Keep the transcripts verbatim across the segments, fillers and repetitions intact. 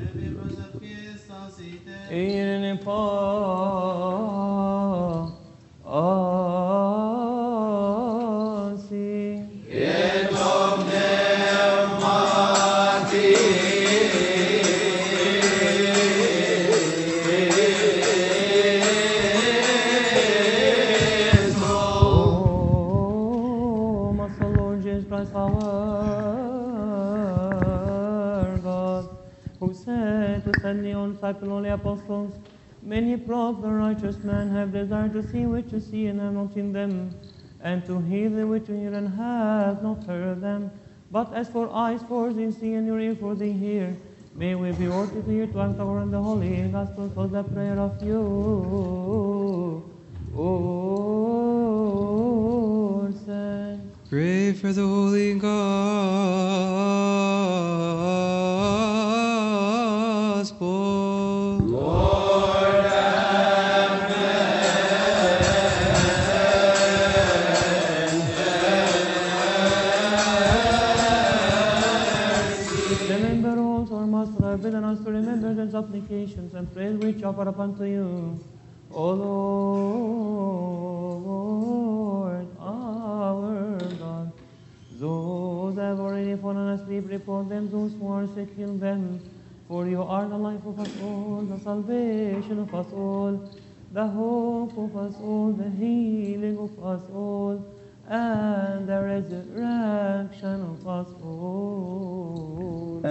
Ir in pasi. Et omnem mati. Oh, Master Lord Jesus Christ, our God, who said to send the own disciple only apostles, many prophets and righteous men have desired to see which you see and have not seen them, and to hear the which you hear and have not heard them. But as for eyes for they see and your ear for they hear, may we be worthy to hear to act over in the holy gospel for the prayer of you. O said. Pray for the holy gospel. Lord have mercy. Remember also our Master, our bidden us to remember the supplications and prayers which offer up unto you. O Lord, our God, those that have already fallen asleep, report them, those who are sick, heal them. For you are the life of us all, the salvation of us all, the hope of us all, the healing of us all, and the resurrection of us all.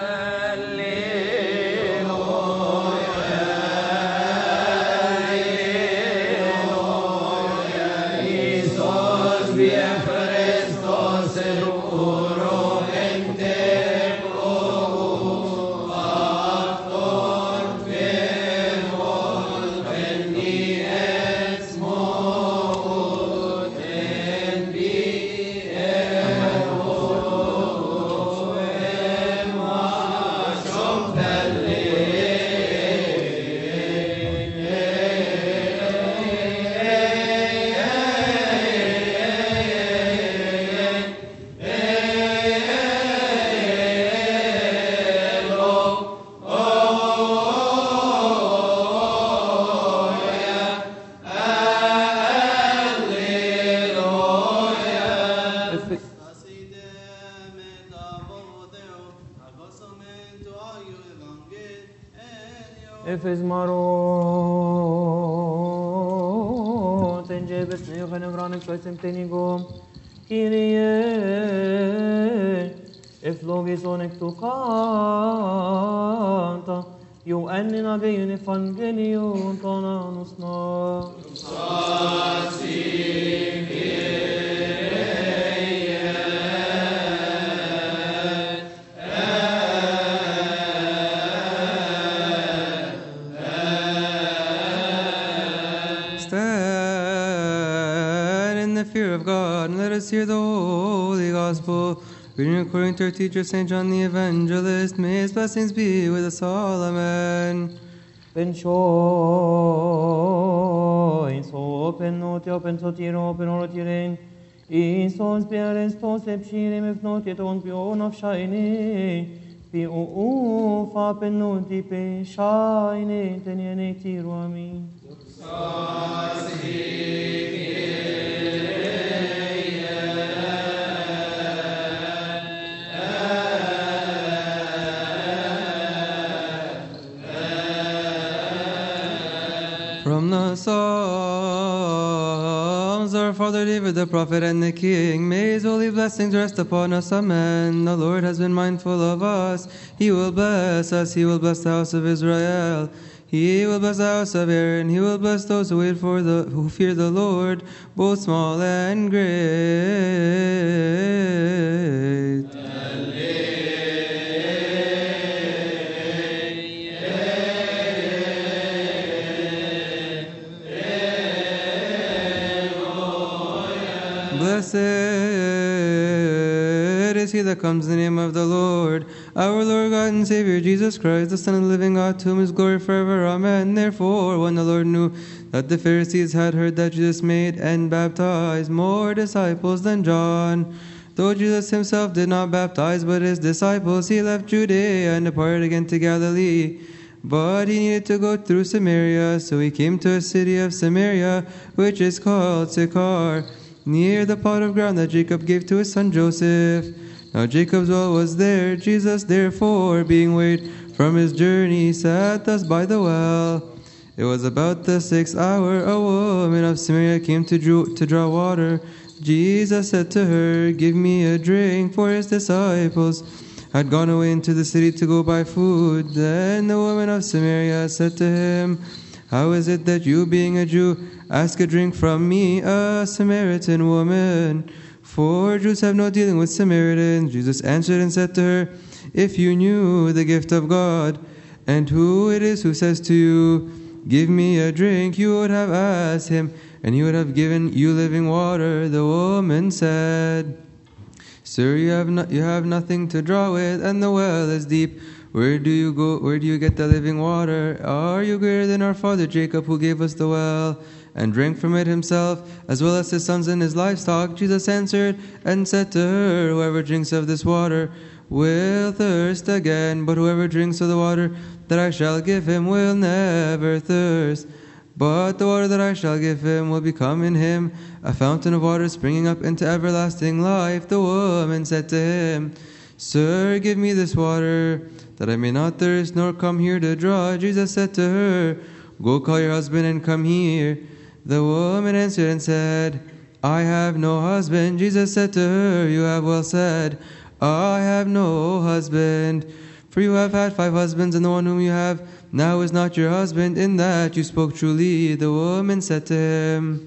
Efes marot en jebes ne khanem ranem shoysem tenigom Kyrie eflogis onek tu kanta Ju ennina bein evangelium tonanus na Stand in the fear of God and let us hear the holy gospel. Reading according to our teacher Saint John the Evangelist, may his blessings be with us all. Amen. Ben shoy so pen not open so tiro open or tiren in so speres to sepshire if not yet on pion of shine pi u fa pen not pe shine tenene tiro ami From the Psalms, our Father David the prophet and the King, may his holy blessings rest upon us. Amen. The Lord has been mindful of us. He will bless us. He will bless the house of Israel. He will bless the house of Aaron. He will bless those who wait for the who fear the Lord, both small and great. Blessed is he that comes in the name of the Lord, our Lord God and Savior Jesus Christ, the Son of the living God, to whom is glory forever. Amen. Therefore, when the Lord knew that the Pharisees had heard that Jesus made and baptized more disciples than John, Though Jesus himself did not baptize, but his disciples, he left Judea and departed again to Galilee. But he needed to go through Samaria, so he came to a city of Samaria, which is called Sychar, near the plot of ground that Jacob gave to his son Joseph. Now Jacob's well was there. Jesus, therefore, being weighed from his journey, sat thus by the well. It was about the sixth hour. A woman of Samaria came to, drew, to draw water. Jesus said to her, "Give me a drink," for his disciples had gone away into the city to go buy food. Then the woman of Samaria said to him, "How is it that you, being a Jew, ask a drink from me, a Samaritan woman? For Jews have no dealing with Samaritans." Jesus answered and said to her, "If you knew the gift of God, and who it is who says to you, 'Give me a drink,' you would have asked him, and he would have given you living water." The woman said, "Sir, you have no, you have nothing to draw with, and the well is deep. Where do you go? Where do you get the living water? Are you greater than our father Jacob, who gave us the well and drank from it himself, as well as his sons and his livestock?" Jesus answered and said to her, "Whoever drinks of this water will thirst again, but whoever drinks of the water that I shall give him will never thirst. But the water that I shall give him will become in him a fountain of water springing up into everlasting life." The woman said to him, "Sir, give me this water, that I may not thirst, nor come here to draw." Jesus said to her, "Go call your husband and come here." The woman answered and said, "I have no husband." Jesus said to her, "You have well said, 'I have no husband.' For you have had five husbands, and the one whom you have now is not your husband. In that you spoke truly." The woman said to him,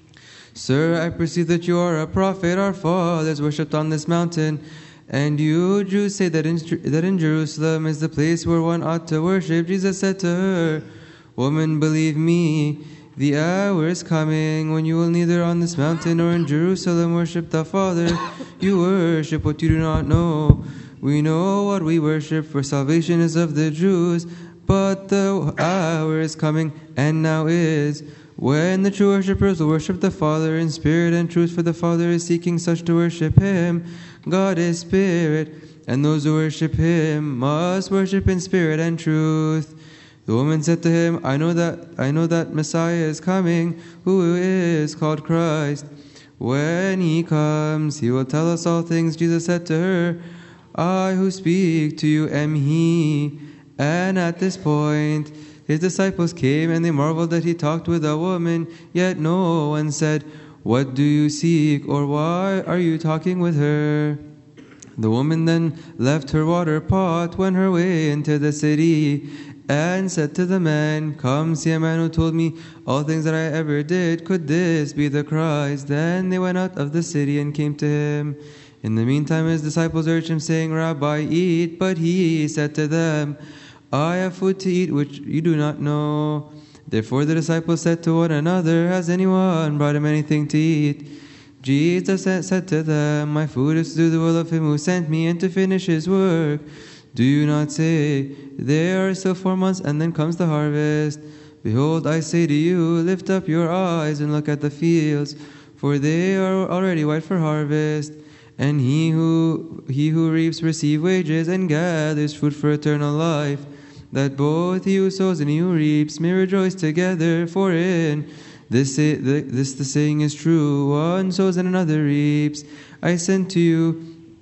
"Sir, I perceive that you are a prophet. Our fathers worshipped on this mountain, and you Jews say that in, that in Jerusalem is the place where one ought to worship." Jesus said to her, "Woman, believe me, the hour is coming when you will neither on this mountain nor in Jerusalem worship the Father. You worship what you do not know. We know what we worship, for salvation is of the Jews. But the hour is coming, and now is, when the true worshippers will worship the Father in spirit and truth, for the Father is seeking such to worship him. God is spirit, and those who worship him must worship in spirit and truth." The woman said to him, I know that I know that Messiah is coming, who is called Christ. When he comes, he will tell us all things." Jesus said to her, "I who speak to you am he." And at this point, his disciples came, and they marveled that he talked with a woman. Yet no one said, "What do you seek?" or "Why are you talking with her?" The woman then left her water pot, went her way into the city, and said to the men, "Come, see a man who told me all things that I ever did. Could this be the Christ?" Then they went out of the city and came to him. In the meantime his disciples urged him, saying, "Rabbi, eat." But he said to them, "I have food to eat which you do not know." Therefore the disciples said to one another, "Has anyone brought him anything to eat?" Jesus said to them, "My food is to do the will of him who sent me, and to finish his work. Do you not say, 'There are still four months, and then comes the harvest'? Behold, I say to you, lift up your eyes and look at the fields, for they are already white for harvest. And he who he who reaps receives wages and gathers fruit for eternal life, that both he who sows and he who reaps may rejoice together. For in this say, the, this the saying is true: one sows and another reaps. I sent to you,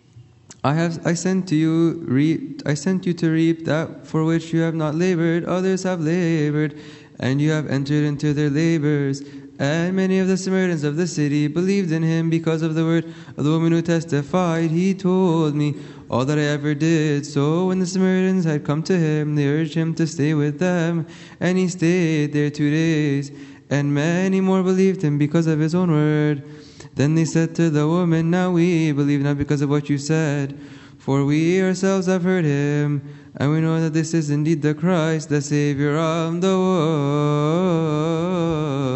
I have I sent to you reap I sent you to reap that for which you have not labored. Others have labored, and you have entered into their labors." And many of the Samaritans of the city believed in him because of the word of the woman who testified, "He told me all that I ever did." So when the Samaritans had come to him, they urged him to stay with them, and he stayed there two days. And many more believed him because of his own word. Then they said to the woman, "Now we believe not because of what you said, for we ourselves have heard him, and we know that this is indeed the Christ, the Savior of the world."